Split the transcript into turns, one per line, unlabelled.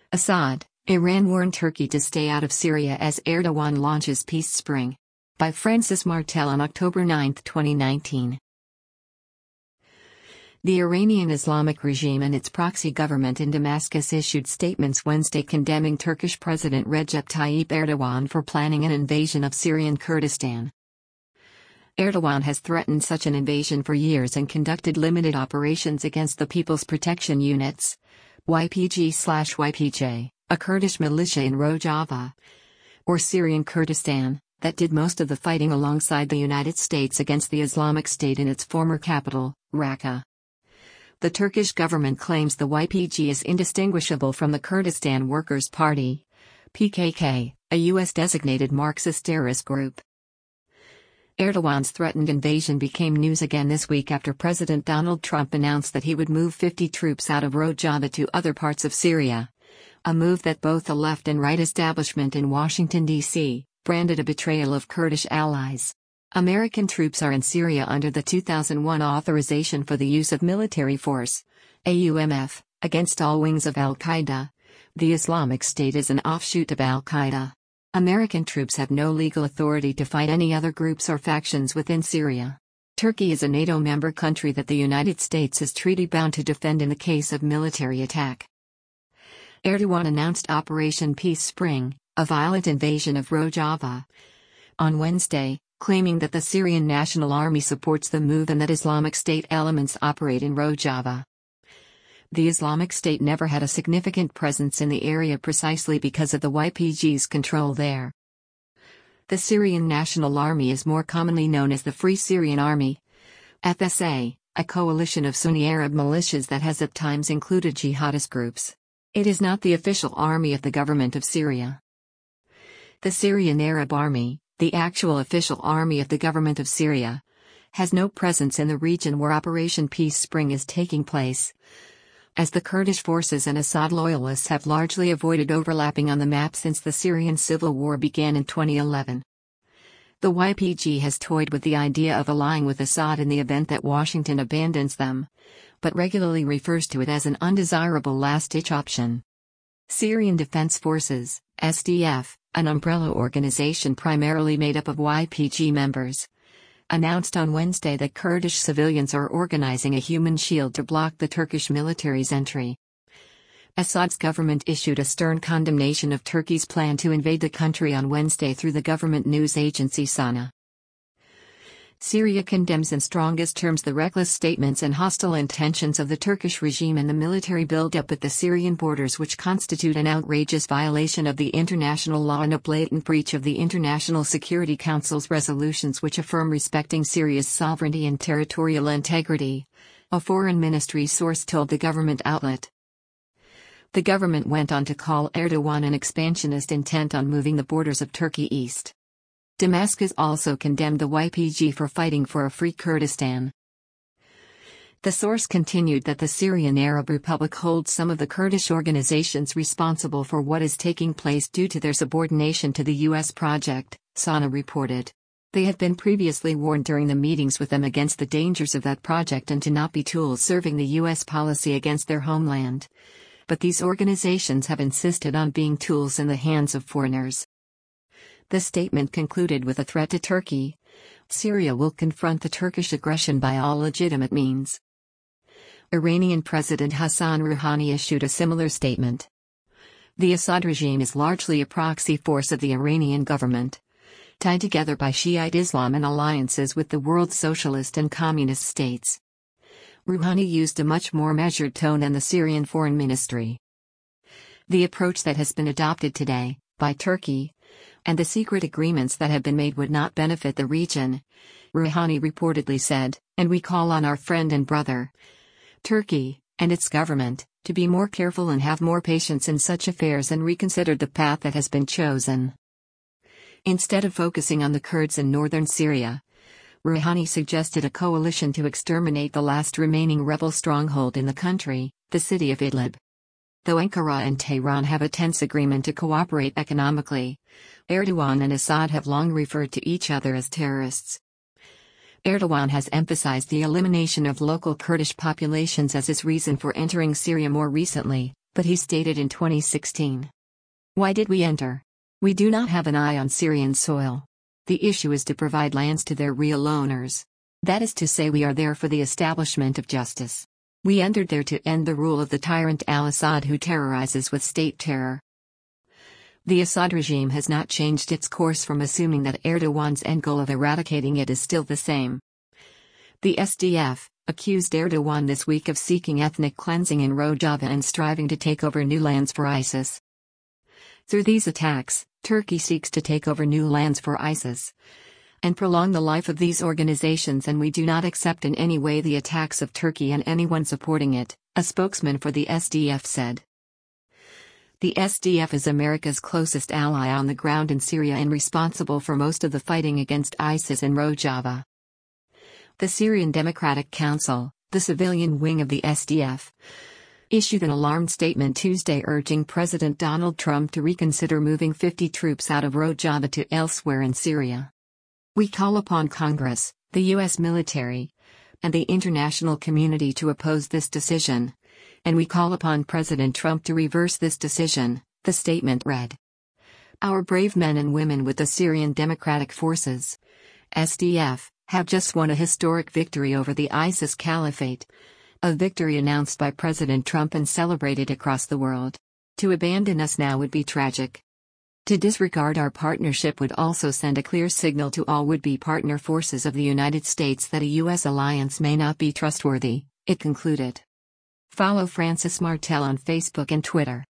Assad, Iran warned Turkey to stay out of Syria as Erdogan launches peace spring. By Francis Martel on October 9, 2019. The Iranian Islamic regime and its proxy government in Damascus issued statements Wednesday condemning Turkish President Recep Tayyip Erdogan for planning an invasion of Syrian Kurdistan. Erdogan has threatened such an invasion for years and conducted limited operations against the People's Protection Units, YPG/YPJ, a Kurdish militia in Rojava, or Syrian Kurdistan, that did most of the fighting alongside the United States against the Islamic State in its former capital, Raqqa. The Turkish government claims the YPG is indistinguishable from the Kurdistan Workers' Party, PKK, a U.S.-designated Marxist terrorist group. Erdogan's threatened invasion became news again this week after President Donald Trump announced that he would move 50 troops out of Rojava to other parts of Syria, a move that both the left and right establishment in Washington, D.C., branded a betrayal of Kurdish allies. American troops are in Syria under the 2001 Authorization for the Use of Military Force, AUMF, against all wings of al-Qaeda. The Islamic State is an offshoot of al-Qaeda. American troops have no legal authority to fight any other groups or factions within Syria. Turkey is a NATO member country that the United States is treaty-bound to defend in the case of military attack. Erdogan announced Operation Peace Spring, a violent invasion of Rojava, on Wednesday, claiming that the Syrian National Army supports the move and that Islamic State elements operate in Rojava. The Islamic State never had a significant presence in the area precisely because of the YPG's control there. The Syrian National Army is more commonly known as the Free Syrian Army, FSA, a coalition of Sunni Arab militias that has at times included jihadist groups. It is not the official army of the government of Syria. The Syrian Arab Army, the actual official army of the government of Syria, has no presence in the region where Operation Peace Spring is taking place, as the Kurdish forces and Assad loyalists have largely avoided overlapping on the map since the Syrian civil war began in 2011. The YPG has toyed with the idea of allying with Assad in the event that Washington abandons them, but regularly refers to it as an undesirable last-ditch option. Syrian Defense Forces, SDF, an umbrella organization primarily made up of YPG members, announced on Wednesday that Kurdish civilians are organizing a human shield to block the Turkish military's entry. Assad's government issued a stern condemnation of Turkey's plan to invade the country on Wednesday through the government news agency SANA. Syria condemns in strongest terms the reckless statements and hostile intentions of the Turkish regime and the military buildup at the Syrian borders, which constitute an outrageous violation of the international law and a blatant breach of the International Security Council's resolutions which affirm respecting Syria's sovereignty and territorial integrity, a foreign ministry source told the government outlet. The government went on to call Erdogan an expansionist intent on moving the borders of Turkey east. Damascus also condemned the YPG for fighting for a free Kurdistan. The source continued that the Syrian Arab Republic holds some of the Kurdish organizations responsible for what is taking place due to their subordination to the U.S. project, SANA reported. They had been previously warned during the meetings with them against the dangers of that project and to not be tools serving the U.S. policy against their homeland. But these organizations have insisted on being tools in the hands of foreigners. The statement concluded with a threat to Turkey. Syria will confront the Turkish aggression by all legitimate means. Iranian President Hassan Rouhani issued a similar statement. The Assad regime is largely a proxy force of the Iranian government, tied together by Shiite Islam and alliances with the world's socialist and communist states. Rouhani used a much more measured tone than the Syrian Foreign Ministry. The approach that has been adopted today, by Turkey, and the secret agreements that have been made would not benefit the region, Rouhani reportedly said, and we call on our friend and brother, Turkey, and its government, to be more careful and have more patience in such affairs and reconsider the path that has been chosen. Instead of focusing on the Kurds in northern Syria, Rouhani suggested a coalition to exterminate the last remaining rebel stronghold in the country, the city of Idlib. Though Ankara and Tehran have a tense agreement to cooperate economically, Erdogan and Assad have long referred to each other as terrorists. Erdogan has emphasized the elimination of local Kurdish populations as his reason for entering Syria more recently, But he stated in 2016. Why did we enter? We do not have an eye on Syrian soil. The issue is to provide lands to their real owners. That is to say, we are there for the establishment of justice. We entered there to end the rule of the tyrant al-Assad, who terrorizes with state terror. The Assad regime has not changed its course from assuming that Erdogan's end goal of eradicating it is still the same. The SDF accused Erdogan this week of seeking ethnic cleansing in Rojava and striving to take over new lands for ISIS. Through these attacks, Turkey seeks to take over new lands for ISIS and prolong the life of these organizations, and we do not accept in any way the attacks of Turkey and anyone supporting it, a spokesman for the SDF said. The SDF is America's closest ally on the ground in Syria and responsible for most of the fighting against ISIS in Rojava. The Syrian Democratic Council, the civilian wing of the SDF, issued an alarmed statement Tuesday urging President Donald Trump to reconsider moving 50 troops out of Rojava to elsewhere in Syria. We call upon Congress, the U.S. military, and the international community to oppose this decision, and we call upon President Trump to reverse this decision, the statement read. Our brave men and women with the Syrian Democratic Forces, SDF, have just won a historic victory over the ISIS Caliphate, a victory announced by President Trump and celebrated across the world. To abandon us now would be tragic. To disregard our partnership would also send a clear signal to all would-be partner forces of the United States that a U.S. alliance may not be trustworthy, it concluded. Follow Francis Martel on Facebook and Twitter.